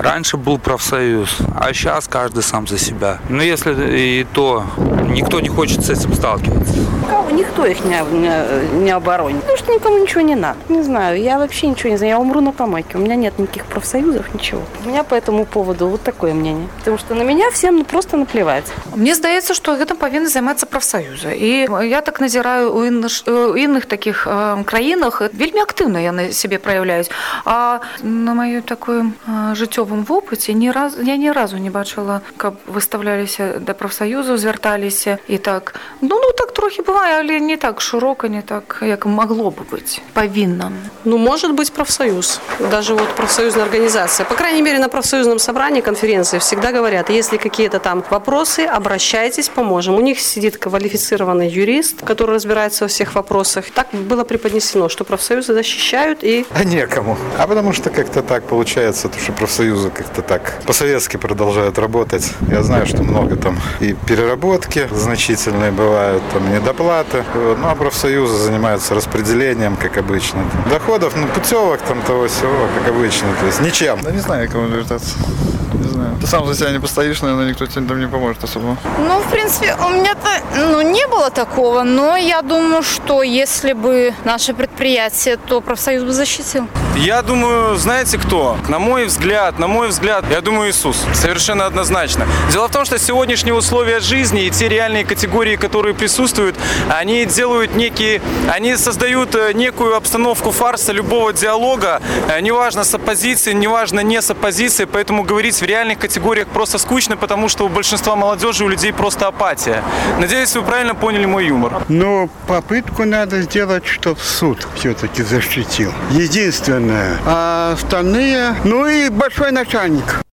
Раньше был профсоюз, а сейчас каждый сам за себя. Но если и то, никто не хочет с этим сталкиваться. Никто их не оборонит. Потому что никому ничего не надо. Не знаю, я вообще ничего не знаю. Я умру на помойке. У меня нет никаких профсоюзов, ничего. У меня по этому поводу вот такое мнение. Потому что на меня всем просто наплевать. Мне здаецца, што гэтым павінны займацца прафсаюзы. І я так назіраю у іншых такіх краінах вельмі актыўна яны сябе праяўляюць. А на маёй такой жыццёвым вопыце я ні разу не бачыла, каб выставляліся да прафсаюзаў, звярталіся і так. Ну так трохі бывае, але не так широко, не так, як могло бы быть, повинно. Может быть профсоюз, даже вот профсоюзная организация. По крайней мере, на профсоюзном собрании, конференции всегда говорят, если какие-то там вопросы, обращайтесь, поможем. У них сидит квалифицированный юрист, который разбирается во всех вопросах. Так было преподнесено, что профсоюзы защищают и... А некому. А потому что как-то так получается, что профсоюзы как-то так по-советски продолжают работать. Я знаю, что много там и переработки значительные бывают, там недоплаты. Ну, а профсоюзы занимаются распределением, как обычно. Доходов, путевок там того-сего, как обычно. То есть ничем. Да не знаю, кому вертаться. Не знаю. Ты сам за себя не постоишь, наверное, никто тебе там не поможет особо. Ну, в принципе, у меня-то не было такого, но я думаю, что если бы наше предприятие, то профсоюз бы защитил. Я думаю, знаете кто? На мой взгляд, я думаю, Иисус. Совершенно однозначно. Дело в том, что сегодняшние условия жизни и те реальные категории, которые присутствуют, они создают некую обстановку фарса любого диалога, неважно с оппозицией, неважно не с оппозицией, поэтому говорить в реальных категориях просто скучно, потому что у большинства молодежи, у людей просто апатия. Надеюсь, вы правильно поняли мой юмор. Но попытку надо сделать, чтобы суд все-таки защитил. Единственное. А остальные, и большой начальник.